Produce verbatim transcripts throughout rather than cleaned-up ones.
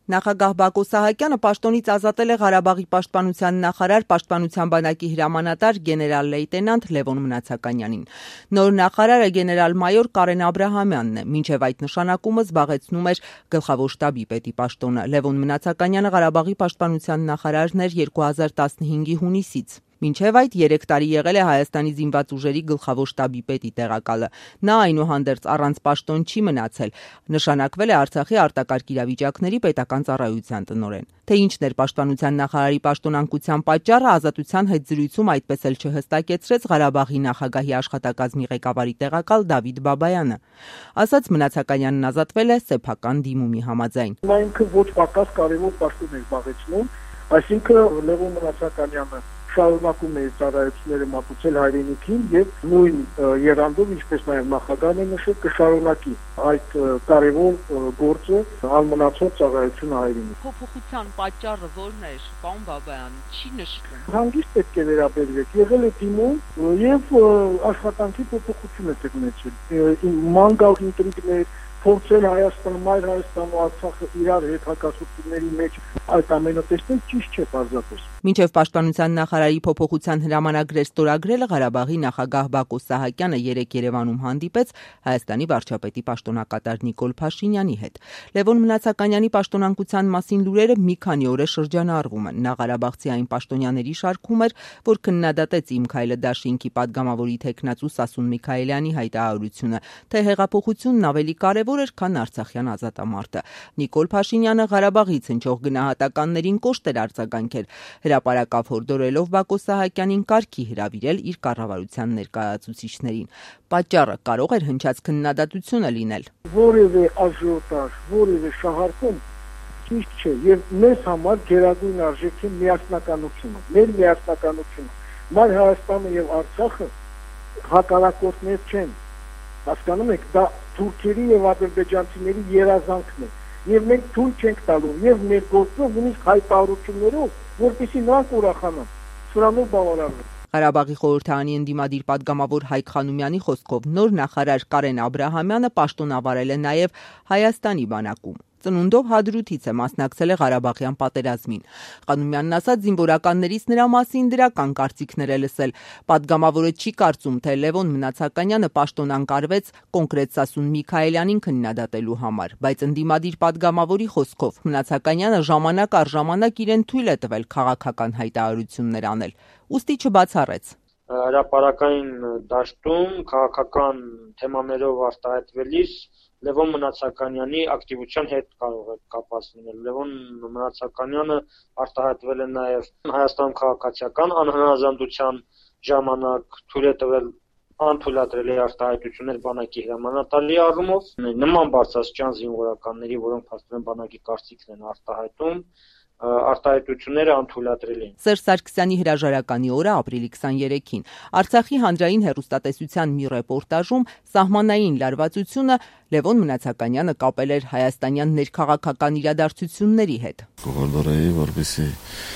Նախագահ Բակո Սահակյանը պաշտոնից ազատել է Ղարաբաղի պաշտպանության նախարար, պաշտպանության բանակի հրամանատար գեներալ լեյտենանտ Լևոն Մնացականյանին։ Նոր նախարարը գեներալ-մայոր Կարեն Աբրահամյանն է, մինչև այդ նշանակումը զբաղեցնում էր գլխավոր շտաբի պետի պաշտոնը։ Լևոն Մնացականյանը Ղարաբաղի պաշտպանության նախարարն էր երկու հազար տասնհինգի հունիսից։ Մինչև այդ երեք տարի եղել է Հայաստանի զինված ուժերի գլխավոր շտաբի պետի տեղակալը։ Նա այնուհանդերձ առանց պաշտոն չի մնացել, նշանակվել է Արցախի արտակարգ իրավիճակների պետական ծառայության տնօրեն։ Թե ինչն էր պաշտպանության նախարարի պաշտոնանկության պատճառը, Ազատության հետ զրույցում այդպես էլ չհստակեցրեց Ղարաբաղի նախագահի աշխատակազմի ղեկավարի տեղակալ Դավիթ Բաբայանը։ Ասաց Մնացականյանն ազատվել է սեփական դիմումի համաձայն։ Նա ինքը ոչ պակաս կարևոր պաշտոն է զբաղեցնում, այսինքն Լևոն Մնացականյանը շարունակում է ծառայությունները մատուցել հայրենիքին եւ նույն եռանդով, ինչպես նաեւ նախագահն է նշել, կշարունակի այդ կարևոր գործը անմնացող ծառայությունը հայրենիքին։ Փոփոխության պատճառը ո՞րն էր, պարոն Բաբայան, չի նշվում։ Հանգիստ պետք է վերաբերվեք, եղել է դիմում եւ աշխատանքի փոփոխություն է տեխնեցել։ Մանգալ ինտրիգներ, փորձել Հայաստանը, Մայր Հայաստանը ու Արցախը իրար հետ հակասությունների մեջ այդ ամենը տեսնել ճիշտ չէ պարզապես։ Մինչև պաշտպանության նախարարի փոփոխության հրամանագրեր ստորագրելը Ղարաբաղի նախագահ Բակո Սահակյանը երեկ Երևանում հանդիպեց Հայաստանի վարչապետի պաշտոնակատար Նիկոլ Փաշինյանի հետ։ Լևոն Մնացականյանի պաշտոնանկության մասին լուրերը մի քանի օր է շրջանառվում են։ Նա Ղարաբաղցի այն պաշտոնյաների շարքում էր, որ քննադատեց Իմ քայլը դաշինքի падգամավորի թեկնածու Սասուն Միքայելյանի հայտարարությունը, թե հեղափոխությունն ավելի կարևոր էր, քան Արցախյան ազատամարտը։ Նիկոլ Փաշինյանը Ղարաբաղից հնչող գնահատականներին կոշտ էր արձագանքել, հրապարակավ հորդորելով Բակո Սահակյանին կարգի հրավիրել իր կառավարության ներկայացուցիչներին։ Պատճառը կարող էր հնչած քննադատությունը լինել։ Որևէ աժիոտաժ, որևէ շահարկում ճիշտ չէ եւ մեզ համար գերագույն արժեք է միասնականությունը, մեր միասնականությունը։ Մայր Հայաստանը եւ Արցախը հակառակորդներ չեն։ Հասկանում եք, դա թուրքերի եւ ադրբեջանցիների երազանքն է եւ մենք թույլ չենք տալու եւ մեր գործով նույնիսկ հայտարարություններով, որպեսզի նրանք ուրախանան։ Սրանով բավարարվում։ Ղարաբաղի խորհրդարանի ընդդիմադիր падգամավոր Հայկ Խանոմյանի խոսքով նոր նախարար Կարեն Աբրահամյանը պաշտոնավարել է նաեւ Հայաստանի բանակում։ Ծնունդով հադրութից է, մասնակցել է Ղարաբաղյան պատերազմին։ Խանոմյանն ասաց, զինվորականներից նրա մասին դրական կարծիքներ է լսել։ Պատգամավորը չի կարծում, թե Լևոն Մնացականյանը պաշտոնանկարվեց կոնկրետ Սասուն Միքայելյանին քննադատելու համար, բայց ընդդիմադիր падգամավորի խոսքով Մնացականյանը ժամանակ առ ժամանակ իրեն թույլ է տվել քաղաքական հայտարարություններ անել, ուստի չբացառեց։ Հրապարակային դաշտում քաղաքական թեմաներով արտահայտվելիս Լևոն Մնացականյանի ակտիվության հետ կարող է կապված լինել։ Լևոն Մնացականյանը արտահայտվել է նաև Հայաստանում քաղաքացիական անհնազանդության ժամանակ, թույլ է տվել անթույլատրելի արտահայտություններ բանակի հրամանատարի առումով։ Նման բարձրաստիճան զինվորականների, որոնք փաստորեն բանակի կարծիքն են արտահայտում, արտահայտությունները անթույլատրելի են։ Սերժ Սարգսյանի հրաժարականի օրը ապրիլի քսաներեքին Արցախի հանրային հեռուստատեսության մի ռեպորտաժում սահմանային լարվածությունը Լևոն Մնացականյանը կապել էր հայաստանյան ներքաղաքական իրադարձությունների հետ։ Կողորդորեի, որպեսզի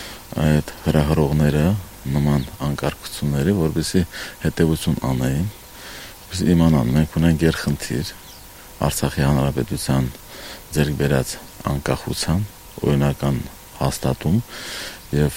այդ հրահրողները նման անկարգությունների, որպեսզի հետևություն անեին, որպեսզի իմանան, մենք ունենք երկխնդիր Արցախի հանրապետության ձեռք բերած անկախության օրինական հաստատում եւ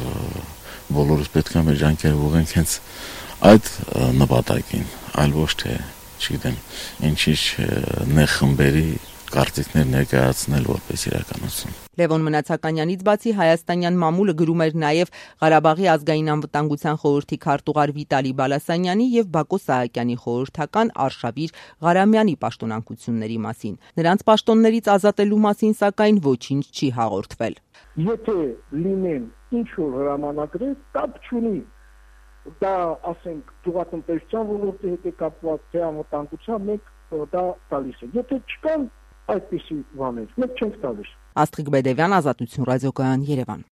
բոլորս պետք է մեր ջանքերը ուղղենք հենց այդ նպատակին, այլ ոչ թե, չգիտեմ, ինչ-ինչ նեղ խմբերի կարծիքներ ներկայացնել որպես իրականություն։ Լևոն Մնացականյանից բացի հայաստանյան մամուլը գրում էր նաև Ղարաբաղի ազգային անվտանգության խորհրդի քարտուղար Վիտալի Բալասանյանի եւ Բակո Սահակյանի խորհրդական Արշավիր Ղարամյանի պաշտոնանկությունների մասին։ Նրանց պաշտոններից ազատելու մասին սակայն ոչինչ չի հաղորդվել։ Եթե լինեն ինչ-որ հրամանագրեր, կապ չունի, դա ասենք գյուղատնտեսության ոլորտի հետ է կապված, թե անվտանգության, մենք դա տալիս ենք։ Եթե չկան այդպիսի բաներ, մենք չենք տալիս։ Աստղիկ Բեդևյան, Ազատություն ռադիոկայան, Երևան։